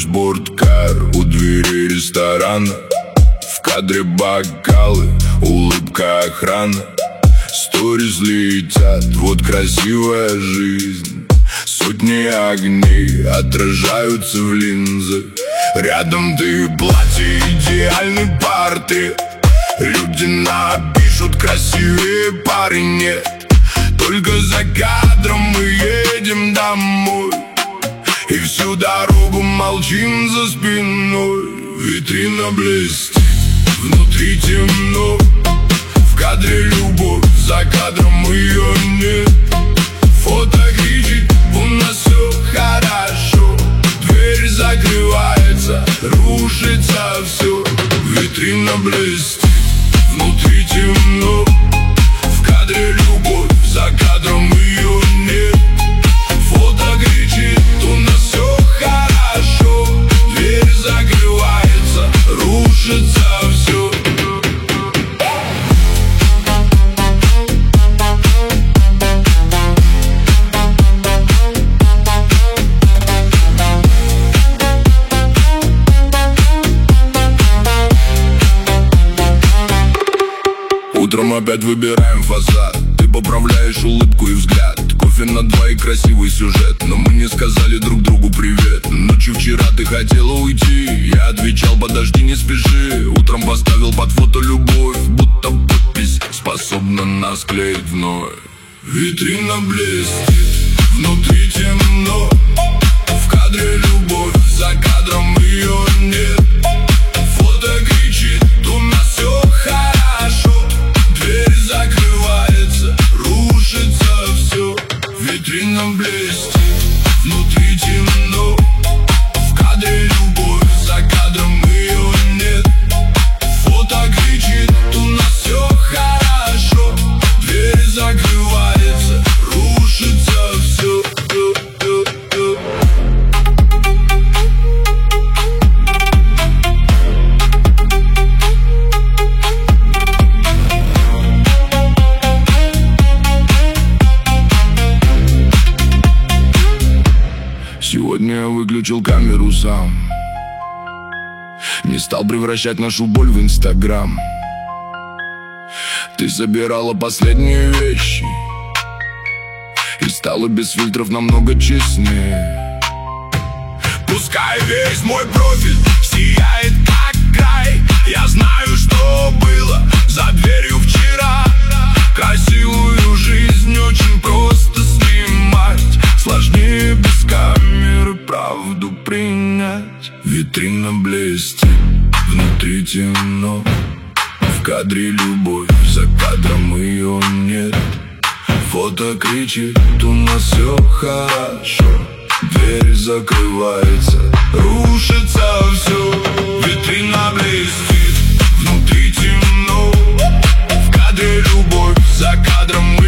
спорткар у двери ресторана. В кадре бокалы, улыбка охрана. Сторис летят, вот красивая жизнь. Сотни огней отражаются в линзах. Рядом ты, платье, идеальный портрет. Люди напишут, красивее парень нет. Только за кадром мы едем домой, и всю дорогу молчим за спиной. Витрина блестит, внутри темно. В кадре любовь, за кадром ее нет. Фото кричит, у нас все хорошо. Дверь закрывается, рушится все. Витрина блестит, внутри темно. В кадре любовь, за кадром ее нет. Фото кричит, у нас все хорошо. Дверь закрывается, рушится все. Утром опять выбираем фасад. Ты поправляешь улыбку и взгляд. Кофе на два и красивый сюжет. Но мы не сказали друг другу привет. Ночью вчера ты хотела уйти. Я отвечал, подожди, не спеши. Утром поставил под фото любовь, будто подпись способна нас клеить вновь. Витрина блестит, внутри темно. В кадре любовь, за кадром ее нет. Фото кричит, у нас все хорошо. Дверь закрывается, рушится все. Витрина блестит, внутри темно. В кадре любовь, за кадром ее нет. Фото кричит, у нас все хорошо. Дверь закрывается, рушится все. Сегодня я выключил камеру сам. Не стал превращать нашу боль в Инстаграм. Ты собирала последние вещи и стала без фильтров намного честнее. Пускай весь мой профиль сияет как край. Я знаю, что было за дверью вчера. Красивую жизнь очень просто снимать. Сложнее без камеры правду принять. Витрина блестит, внутри темно. В кадре любовь, за кадром ее нет. Фото кричит, у нас все хорошо. Дверь закрывается, рушится все. Витрина блестит, внутри темно. В кадре любовь, за кадром